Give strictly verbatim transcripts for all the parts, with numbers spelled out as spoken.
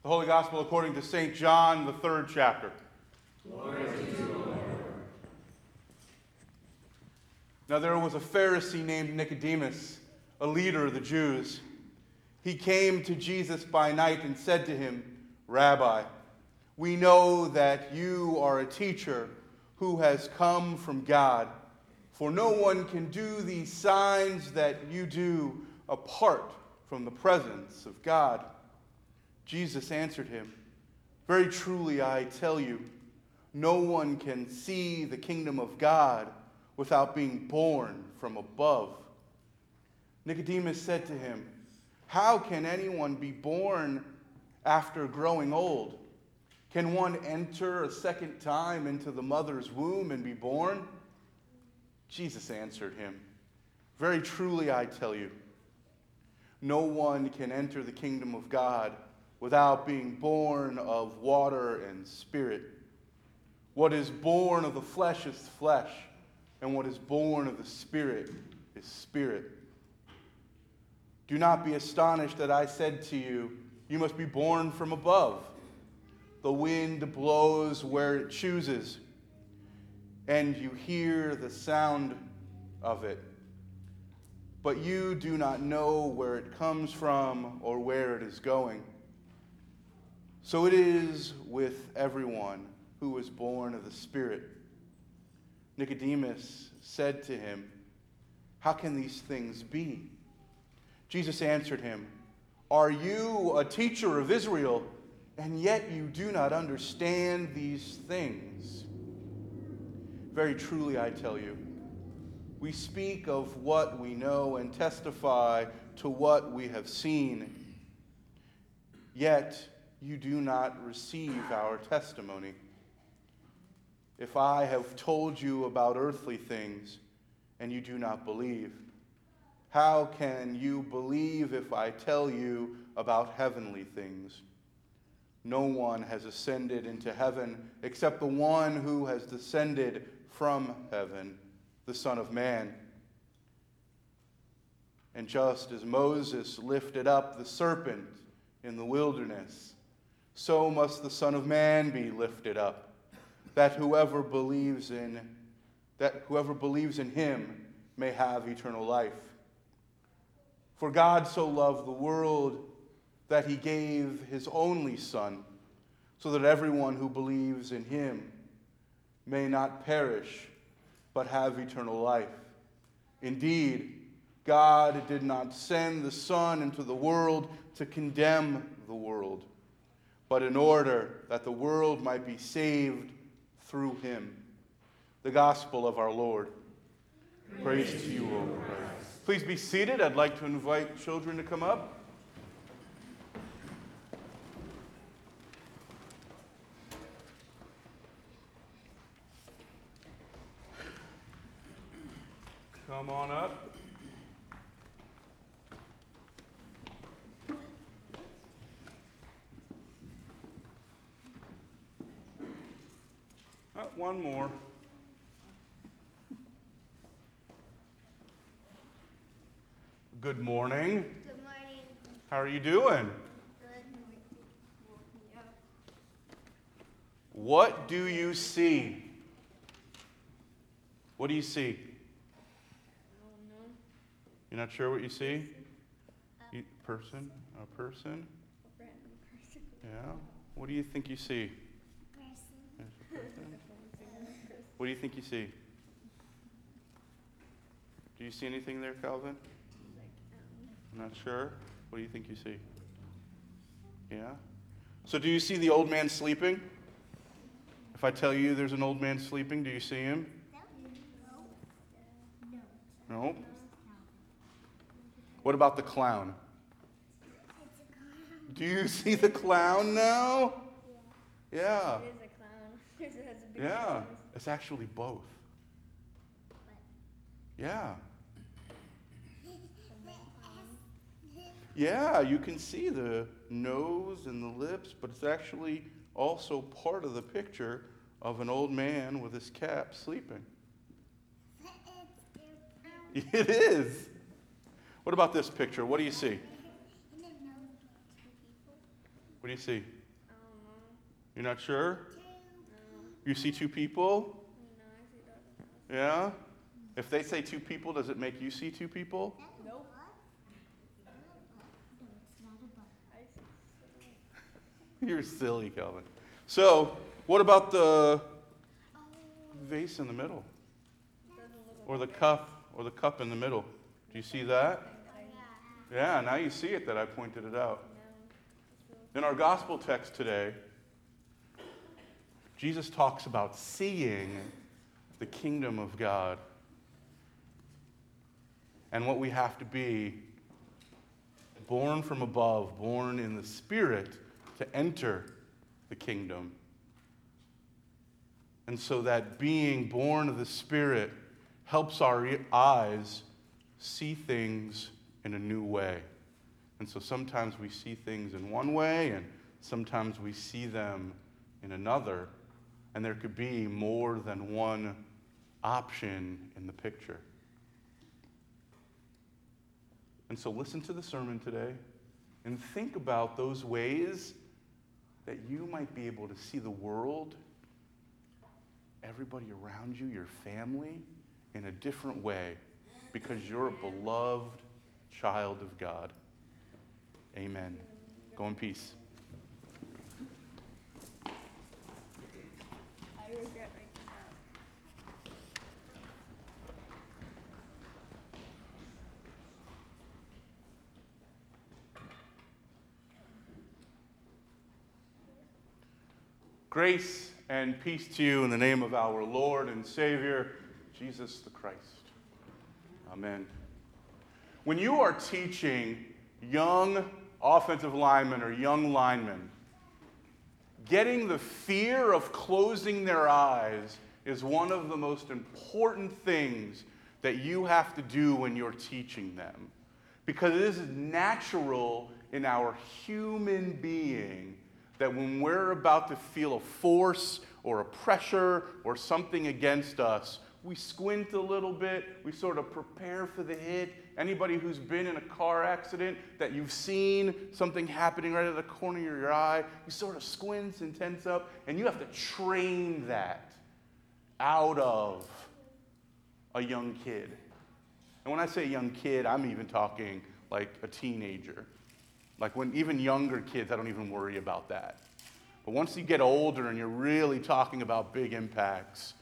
The Holy Gospel according to Saint John, the third chapter. Glory to you, Lord. Now there was a Pharisee named Nicodemus, a leader of the Jews. He came to Jesus by night and said to him, "Rabbi, we know that you are a teacher who has come from God, for no one can do these signs that you do apart from the presence of God." Jesus answered him, "Very truly I tell you, no one can see the kingdom of God without being born from above." Nicodemus said to him, "How can anyone be born after growing old? Can one enter a second time into the mother's womb and be born?" Jesus answered him, "Very truly I tell you, no one can enter the kingdom of God without being born of water and spirit. What is born of the flesh is flesh, and what is born of the Spirit is spirit. Do not be astonished that I said to you, you must be born from above. The wind blows where it chooses, and you hear the sound of it, but you do not know where it comes from or where it is going. So it is with everyone who is born of the Spirit." Nicodemus said to him, "How can these things be?" Jesus answered him, "Are you a teacher of Israel, and yet you do not understand these things? Very truly I tell you, we speak of what we know and testify to what we have seen, yet you do not receive our testimony. If I have told you about earthly things and you do not believe, how can you believe if I tell you about heavenly things? No one has ascended into heaven except the one who has descended from heaven, the Son of Man. And just as Moses lifted up the serpent in the wilderness, so must the Son of Man be lifted up, that whoever believes in that whoever believes in him may have eternal life. For God so loved the world that he gave his only Son, so that everyone who believes in him may not perish, but have eternal life. Indeed, God did not send the Son into the world to condemn the world, but in order that the world might be saved through him." The gospel of our Lord. Praise, Praise to you, O Christ. Please be seated. I'd like to invite children to come up. Come on up. Oh, one more. Good morning. Good morning. How are you doing? Good. Yep. What do you see? What do you see? I don't know. You're not sure what you see? You, person? A person? A random person. Yeah. What do you think you see? Person. There's a person. What do you think you see? Do you see anything there, Calvin? I'm not sure. What do you think you see? Yeah? So do you see the old man sleeping? If I tell you there's an old man sleeping, do you see him? No. No? What about the clown? Do you see the clown now? Yeah. It is a clown. It has a big Yeah. nose. It's actually both. Yeah. Yeah, you can see the nose and the lips, but it's actually also part of the picture of an old man with his cap sleeping. It is. What about this picture? What do you see? What do you see? I don't know. You're not sure? No. You see two people? No, I see that. Yeah? If they say two people, does it make you see two people? Nope. I see. You're silly, Kelvin. So, what about the vase in the middle? There's a little Or the cup, or the cup in the middle? Do you see that? thing that I Yeah, now you see it that I pointed it out. know. In our gospel text today, Jesus talks about seeing the kingdom of God and what we have to be born from above, born in the Spirit to enter the kingdom. And so that being born of the Spirit helps our eyes see things in a new way. And so sometimes we see things in one way, and sometimes we see them in another. And there could be more than one option in the picture. And so listen to the sermon today and think about those ways that you might be able to see the world, everybody around you, your family, in a different way because you're a beloved child of God. Amen. Go in peace. I regret making that. Grace and peace to you in the name of our Lord and Savior, Jesus the Christ. Amen. When you are teaching young offensive linemen or young linemen, getting the fear of closing their eyes is one of the most important things that you have to do when you're teaching them. Because it is natural in our human being that when we're about to feel a force or a pressure or something against us, we squint a little bit, we sort of prepare for the hit. Anybody who's been in a car accident that you've seen something happening right at the corner of your eye, you sort of squint and tense up, and you have to train that out of a young kid. And when I say young kid, I'm even talking like a teenager. Like when even younger kids, I don't even worry about that. But once you get older and you're really talking about big impacts,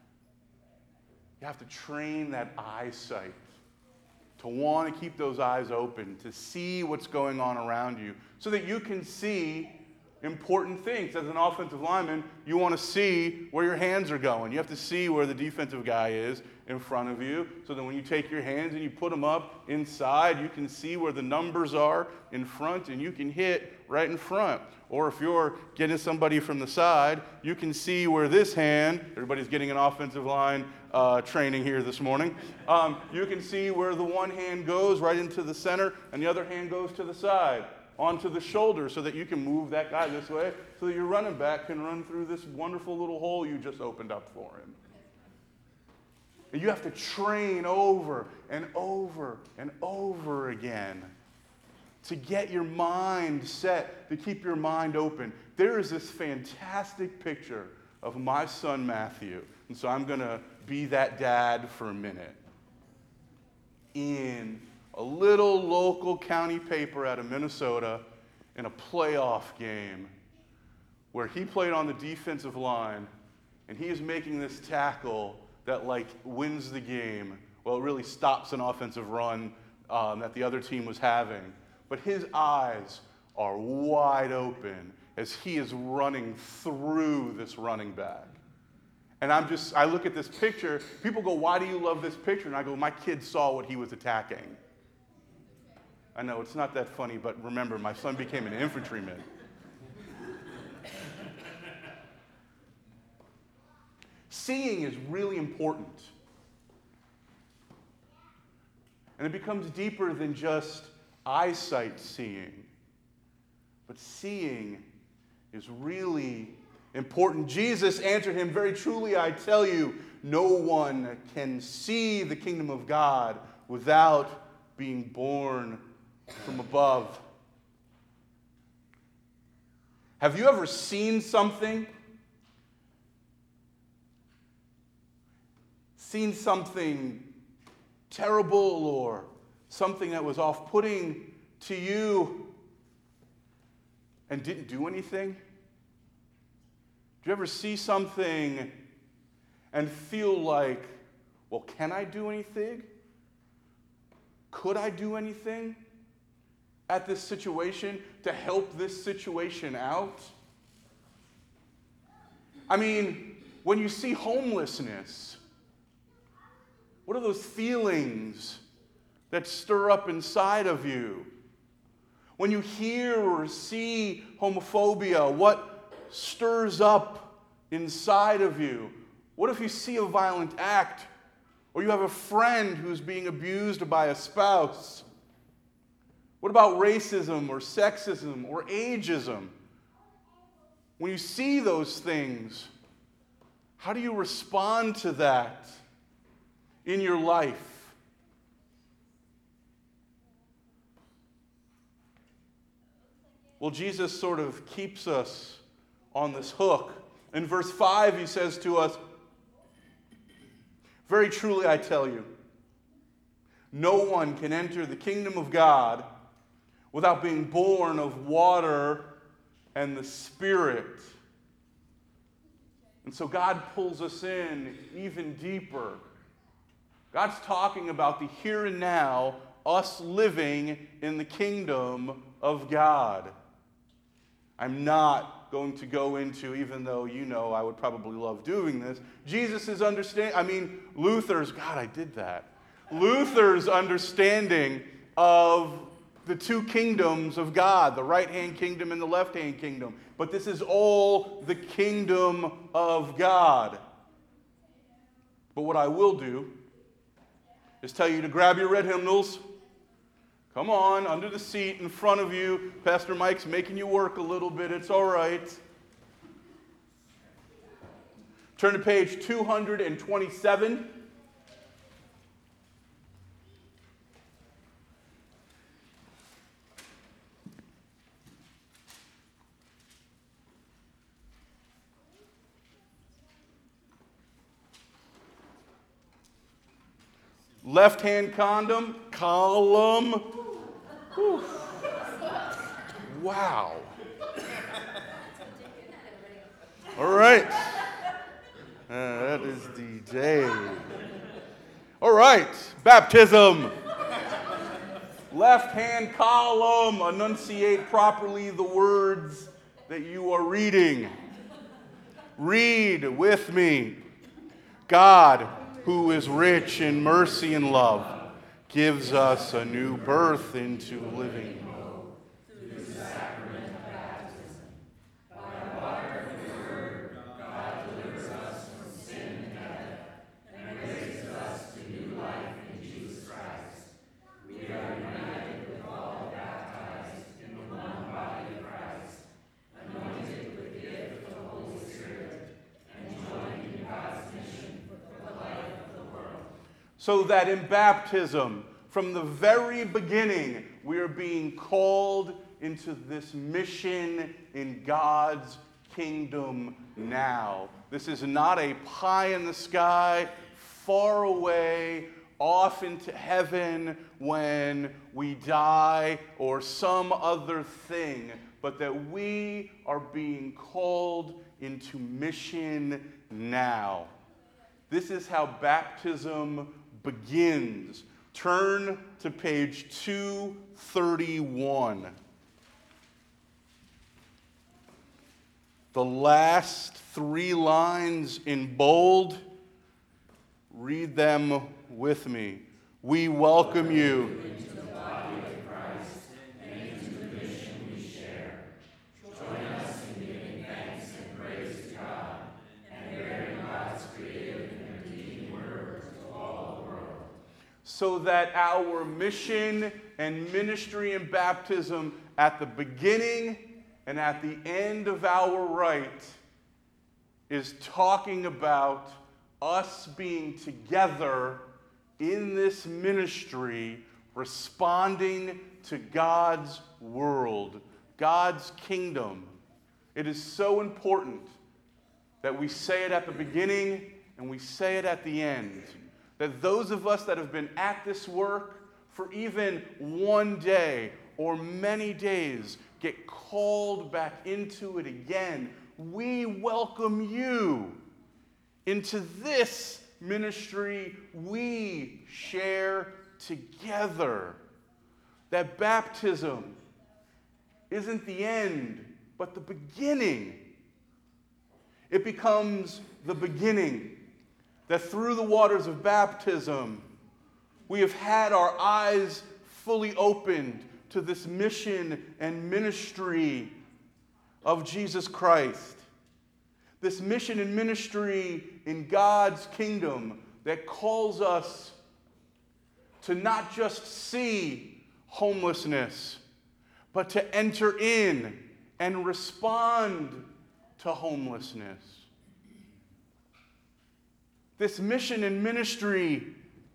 you have to train that eyesight to want to keep those eyes open, to see what's going on around you, so that you can see important things. As an offensive lineman, you want to see where your hands are going. You have to see where the defensive guy is in front of you, so that when you take your hands and you put them up inside, you can see where the numbers are in front and you can hit right in front. Or if you're getting somebody from the side, you can see where this hand, everybody's getting an offensive line uh, training here this morning, um, you can see where the one hand goes right into the center and the other hand goes to the side, onto the shoulder, so that you can move that guy this way, so that your running back can run through this wonderful little hole you just opened up for him. And you have to train over and over and over again to get your mind set, to keep your mind open. There is this fantastic picture of my son Matthew, and so I'm going to be that dad for a minute. In a little local county paper out of Minnesota, in a playoff game, where he played on the defensive line, and he is making this tackle that like wins the game. Well, it really stops an offensive run um, that the other team was having. But his eyes are wide open as he is running through this running back. And I'm just, I look at this picture, people go, why do you love this picture? And I go, my kid saw what he was attacking. I know, it's not that funny, but remember, my son became an infantryman. Seeing is really important. And it becomes deeper than just eyesight seeing. But seeing is really important. Jesus answered him, very truly I tell you, no one can see the kingdom of God without being born from above. Have you ever seen something? Seen something terrible or something that was off-putting to you and didn't do anything? Do you ever see something and feel like, well, can I do anything? Could I do anything at this situation to help this situation out? I mean, when you see homelessness, what are those feelings that stir up inside of you? When you hear or see homophobia, what stirs up inside of you? What if you see a violent act, or you have a friend who's being abused by a spouse? What about racism or sexism or ageism? When you see those things, how do you respond to that in your life? Well, Jesus sort of keeps us on this hook. In verse five, he says to us, "Very truly I tell you, no one can enter the kingdom of God without being born of water and the Spirit." And so God pulls us in even deeper. God's talking about the here and now, us living in the kingdom of God. I'm not going to go into, even though you know I would probably love doing this, Jesus is understanding, I mean, Luther's, God, I did that. Luther's understanding of the two kingdoms of God, the right-hand kingdom and the left-hand kingdom. But this is all the kingdom of God. But what I will do is tell you to grab your red hymnals. Come on, under the seat in front of you. Pastor Mike's making you work a little bit. It's all right. Turn to page two hundred twenty-seven. Left-hand condom, column. Whew. Wow. All right. Uh, that is the day. All right. Baptism. Left-hand column. Enunciate properly the words that you are reading. Read with me. God, who is rich in mercy and love, gives us a new birth into living hope. Through the sacrament of baptism, by water and the word, God delivers us from sin and death, and raises us to new life in Jesus Christ. We are united with all baptized in the one body of Christ, anointed with the gift of the Holy Spirit, and joined in God's mission for the life. So that in baptism, from the very beginning, we are being called into this mission in God's kingdom now. This is not a pie in the sky, far away, off into heaven when we die or some other thing, but that we are being called into mission now. This is how baptism begins. Turn to page two thirty-one. The last three lines in bold, read them with me. We welcome you into the body of Christ and into the mission we share. Join us in giving thanks and praise to God and bearing God's creative and redeeming word to all the world. So that our mission and ministry and baptism at the beginning and at the end of our rite is talking about us being together in this ministry, responding to God's world, God's kingdom, It is so important that we say it at the beginning and we say it at the end. That those of us that have been at this work for even one day or many days get called back into it again. We welcome you into this ministry we share together. That baptism isn't the end, but the beginning. It becomes the beginning. That through the waters of baptism, we have had our eyes fully opened to this mission and ministry of Jesus Christ. This mission and ministry in God's kingdom that calls us to not just see homelessness, but to enter in and respond to homelessness. This mission and ministry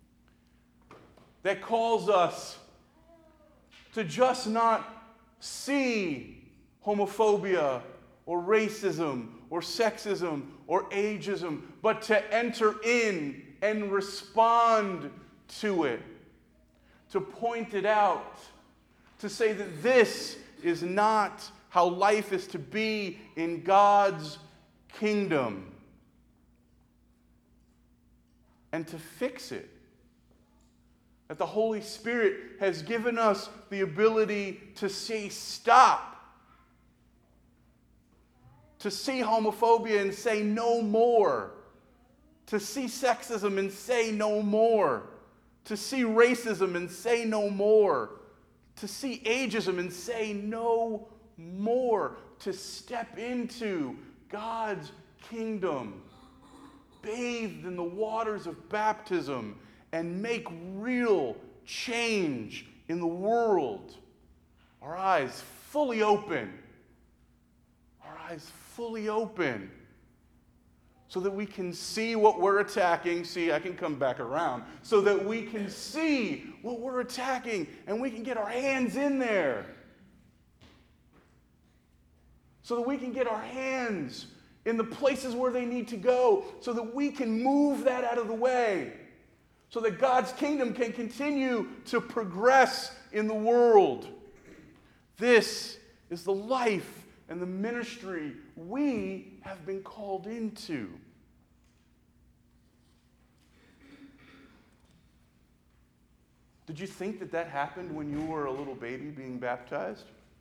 that calls us to just not see homophobia or racism or sexism or ageism, but to enter in and respond to it, to point it out, to say that this is not how life is to be in God's kingdom, and to fix it. That the Holy Spirit has given us the ability to say stop, to see homophobia and say no more, to see sexism and say no more, to see racism and say no more, to see ageism and say no more, to step into God's kingdom, bathed in the waters of baptism, and make real change in the world. Our eyes fully open. Our eyes fully open. So that we can see what we're attacking. See, I can come back around. So that we can see what we're attacking and we can get our hands in there. So that we can get our hands in the places where they need to go. So that we can move that out of the way. So that God's kingdom can continue to progress in the world. This is the life and the ministry we have been called into. Did you think that that happened when you were a little baby being baptized?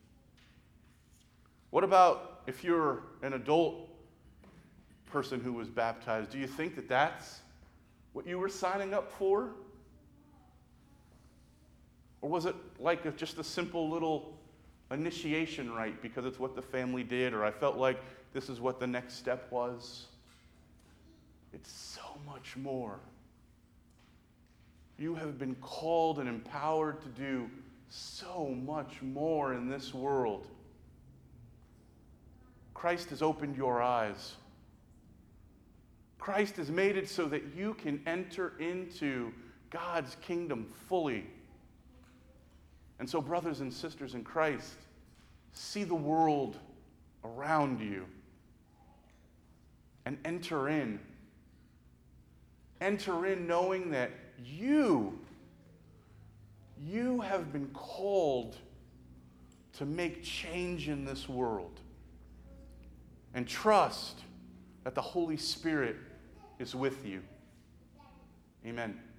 What about if you're an adult person who was baptized? Do you think that that's what you were signing up for? Or was it like a, just a simple little initiation rite because it's what the family did, or I felt like this is what the next step was? It's so much more. You have been called and empowered to do so much more in this world. Christ has opened your eyes. Christ has made it so that you can enter into God's kingdom fully. And so, brothers and sisters in Christ, see the world around you and enter in. Enter in knowing that you, you have been called to make change in this world. And trust that the Holy Spirit is with you. Amen.